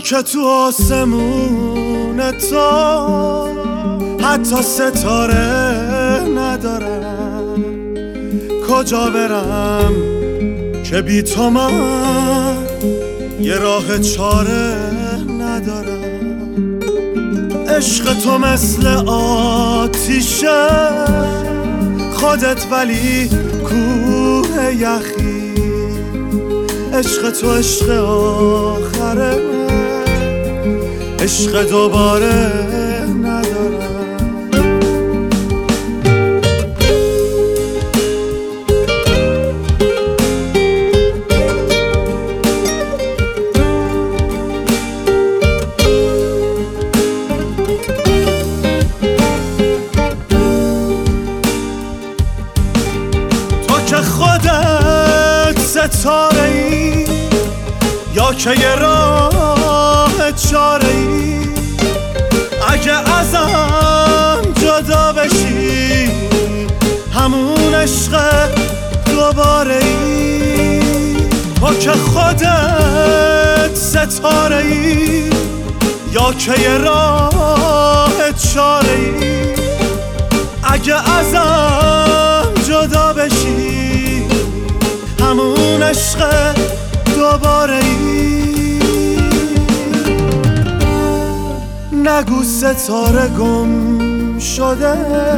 که تو آسمون تو حتی ستاره ندارم، کجا برم که بی تو من یه راه چاره ندارم. عشق تو مثل آتیشه، خودت ولی کوه یخی. عشق تو عشق آخره، عشق دوباره ندارم. که خودت ستاره ای یا که یه راه چاره ای، اگه ازم جدا بشی همون عشق دوباره ای. تو که خودت ستاره ای یا که یه راه چاره ای، اگه ازم جدا بشی همون عشق دوباره ای. نگو ستاره گم شده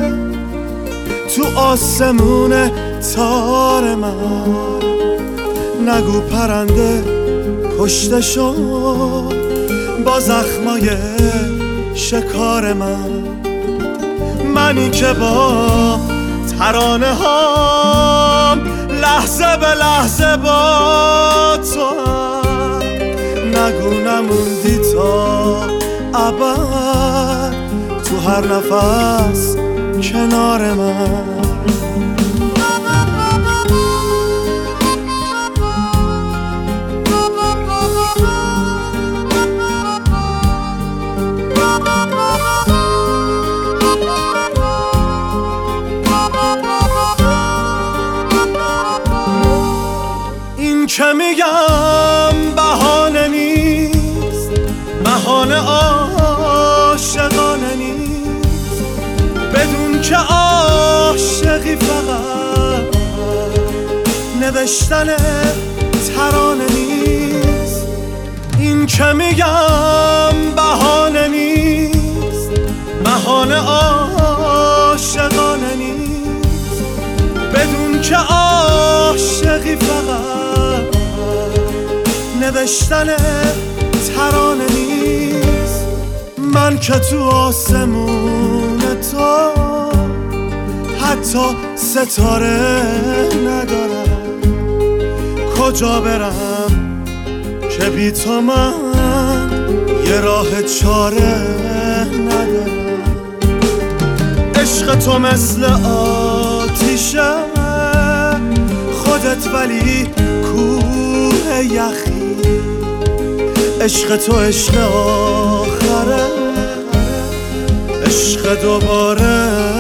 تو آسمون تار من، نگو پرنده کشته شد با زخمای شکار من. منی که با ترانه هام لحظه به لحظه با تو هم، نگو نموندی تا ابد تو هر نفس کنار من. که میگم بهانه نیست، بهانه عاشقانه نیست، بدون که عاشقی فقط نوشتن ترانه نیست. این که میگم بهانه نیست، بهانه عاشقانه نیست، بدون که عاشقی فقط نوشتن ترانه نیست. من که تو آسمون تو حتی ستاره ندارم، کجا برم که بی تو من یه راه چاره ندارم. عشق تو مثل آتیشه، خودت ولی کوه یخی. عشق تو عشق آخره، عشق دوباره